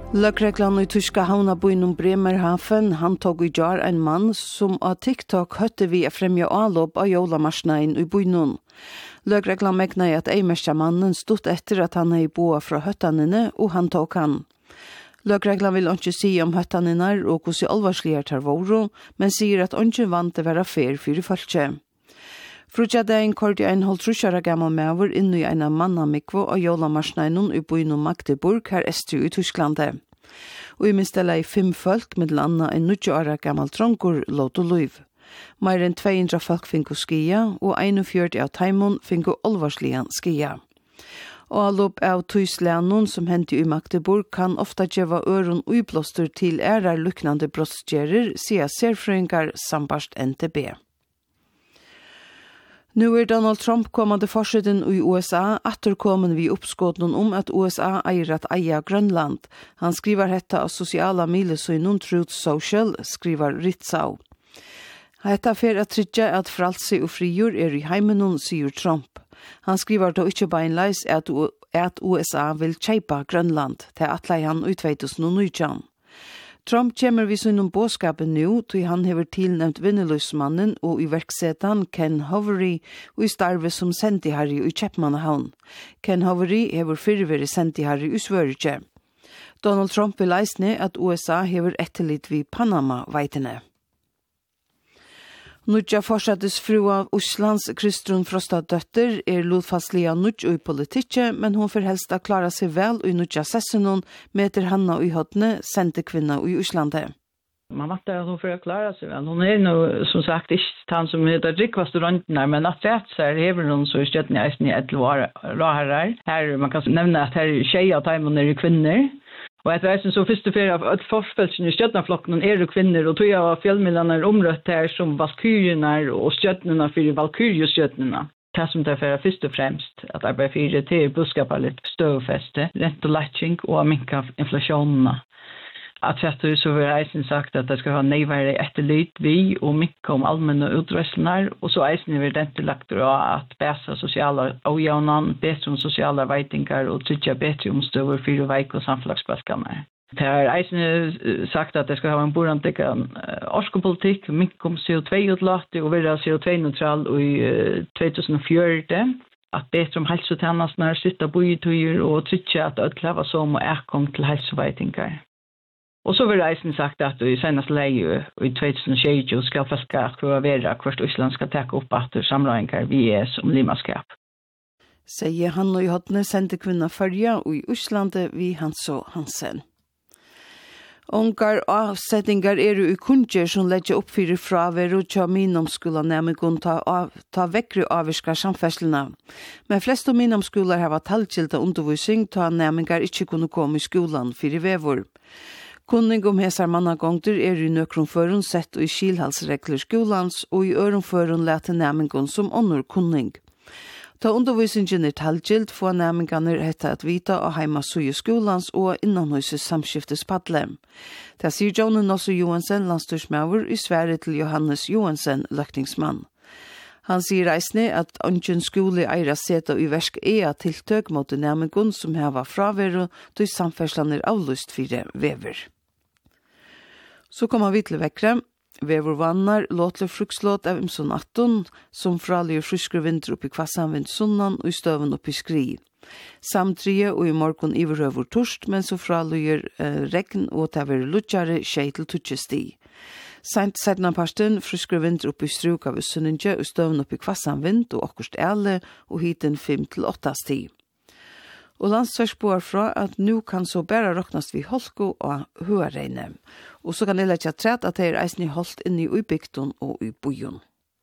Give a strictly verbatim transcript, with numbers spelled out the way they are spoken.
Løgreglan i tyska havnabyen Bremerhaven handtog i jar en mann som av TikTok høtte vi å fremja avlopp av jolamarsnaen i byen. Løgreglan megna i at eimerska mannen stod etter at han hei boa fra høttanene, og han tok han. Løgreglan vil ikke si om høttanene og hvordan alvarslige tar våro, men sier at ikke vant det være fer for folket. Frutja dagen kordi ein halvtrusjara gammal mever inn i en mannamikvo av jolamarsnaen i byen Magdeburg her estri i Tysklandet. Og i mistela i fem folk, med landa en nutjo-åra gammal tronkur låt og luiv. Mer enn två hundra folk finko skia, og einogfjørti av taimon finko olvarslian skia. Og allop av tysleanon som henti i Magdeburg kan ofta djeva øron uiblåster til ærar luknande brottsgjerer, sier serfrøyngar sambarst N T B. Nu er Donald Trump kommande forsiden i U S A atterkommen vi uppskåten om at U S A eier at eia Grønland. Han skriver hetta av sosiala milesøynon Truth Social, skriver Ritzau. Hetta fer at tryggja at fralse og frigjør er i heimenon, sier Trump. Han skriver da ikkje beinleis at, at U S A vil kjeipa Grønland, til atlei han i to tusen og nitton. Trump kommer vid sin båskapen nu, til han hever tilnæmt vinnerløsmannen og iverksetan Ken Hovery og i starve som sentiharri i Kjeppmannahavn. Ken Hovery hever fyrveri sentiharri i Svøretje. Donald Trump vil eisne at U S A hever etterlitt vid Panama-veitene. Nudja fortsattes fru av Oslands Kristrun Frosta døtter er lodfastlige nudja i politikk, men hun får helst å klare seg vel i nudja sessionen med etter Hanna i hodne, sendte kvinna i Oslandet. Man vet at hun får klare seg vel. Hun er nå, som sagt, ikke han som er det rikvaste røntene, men at det er hever hun så i støtten i eisen i et råherrer. Her, man kan nevne at her tjej av teimen er kvinner. Og etter reisen så første ferie av et forfølelsen i støtnaflokken er det kvinner, og tog jeg av fjellmidlene er omrøtt her som valkyrierna og støtnene for valkyriestøtnene. Det som det er først og fremst at arbeid fire til budskap av litt støvfeste, rent og letting og minka inflasjonene. At etter så har reisen sagt at det skal ha nøyvære etterlyt vi og minka om allmenne utressener, og så reisen er det lagt at bæsa sosiale avgjønene, bedre om sosiale veitingar og tryggja bedre om støver fire veik og samflagsbaskene. Det har reisen sagt at det skal ha en borandikken orskepolitikk, minka om C O två utlate og være C O två neutral i to tusen og fjorten. At bedre om helsetjenestene sitter bojetøyer og tryggja at ødklava som og erkom til helseveitingar. Og så vil reisen sagt at i seneste leie i to tusen og tjue skal folk akkurat være hvert Øsland skal ta opp at sammenligninger vi er som limaskap. Sier han og i hodne sendte kvinna følge og i Øslandet vi Hans og Hansen. Ongar avsettingar er i kunder som legger opp fyrir fraver og tja minomskola nærmengån ta, ta vekkre avvirskar samferslene. Men flest av minomskolar har vært talgjelda undervisning ta nærmengar ikke kunne komme i skolan fyrir vevor. Kunning om hesar mannagongter er i nøkronføren sett og i skilhalsregler skolans og i øronføren lete nærmengon som ånder kunning. Ta undervisningen er talgild få nærmenganer hette at vita og heima suje skolans og innanhuset samskiftespadle. Det sier Jone Nosso Johansen, landstyrsmauer, i Sverige til Johannes Johansen, løktingsmann. Han sier reisende at ungen skole eira seta i versk ea tiltøk mot nærmengon som heva fraveru til samferslene er avlyst fire vever. Så kommer vi til vekkere. Vever vannar, låtle frukslåt av imson atton, som fralige friskere vinter oppi kvassanvind sunnan og i støven oppi skri. Samtrie og i morgon iverøver torst, men så fralige eh, regn og taver lutjare skjei til tutsjesti. Sent sedna parsten, friskere vinter oppi struk av sunninje og støven oppi kvassanvind og okkurst æle og hiten fem til åtta sti. Og landsverksboer fra at nu kan så bare råknast vi holko og høreine. Og så kan det lette træt at det er eisen i holdt inni i bygden og i bojen.